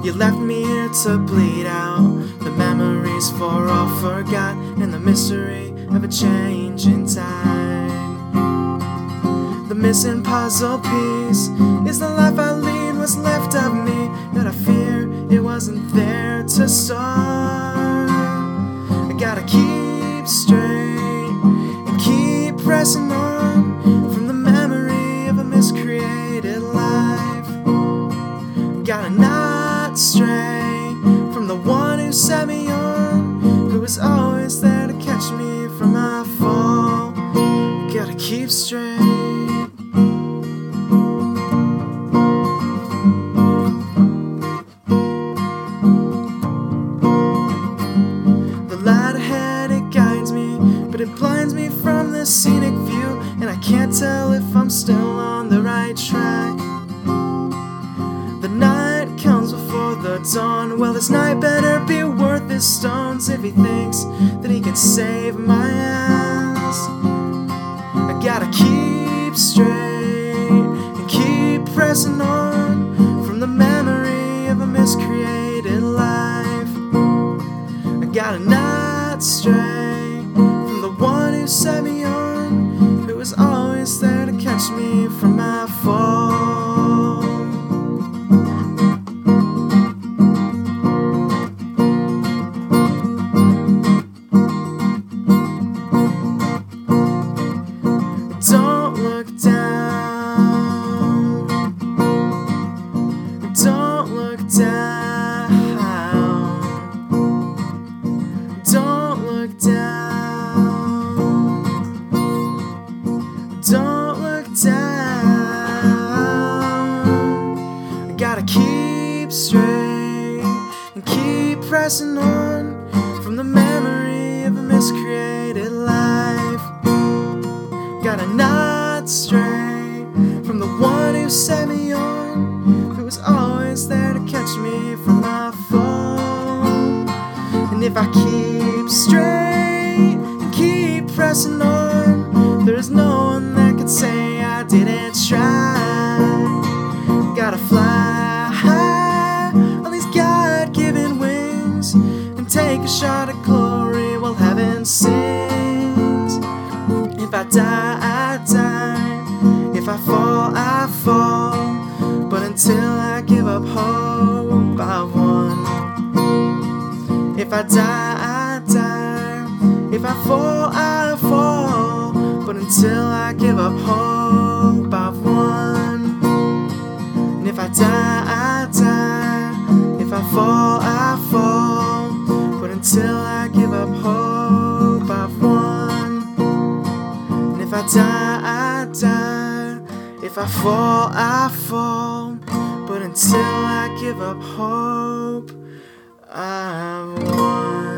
You left me here to bleed out the memories for all forgot, and the mystery of a change in time. The missing puzzle piece is the life I lead, what's left of me, that I fear it wasn't there to start. I gotta keep straight and keep pressing on from the memory of a miscreated life. Gotta not stray from the one who set me on, who was always there to catch me from my fall. Gotta keep straight. But it blinds me from the scenic view, and I can't tell if I'm still on the right track. The night comes before the dawn. Well, this night better be worth his stones if he thinks that he can save my ass. I gotta keep straight and keep pressing on from the memory of a miscreated life. I gotta not stray from the one who set me on, who was always there to catch me from my fall. Don't look down, don't look down, don't look down, don't look down. I gotta keep straight and keep pressing on from the memory of a miscreated life. Gotta not stray from the one who set me on, who was always there to catch me from my fall. And if I keep straight and keep pressing on, there's no one that could say I didn't try. Gotta fly high on these God-given wings and take a shot at glory while heaven sings. If I die, I die. If I fall, I fall. But until I give up hope, I've won. If I die, I die. If I fall, I fall. But until I give up hope, I've won. And if I die, I die. If I fall, I fall. But until I give up hope, I've won. And if I die, I die. If I fall, I fall. But until I give up hope, I've won.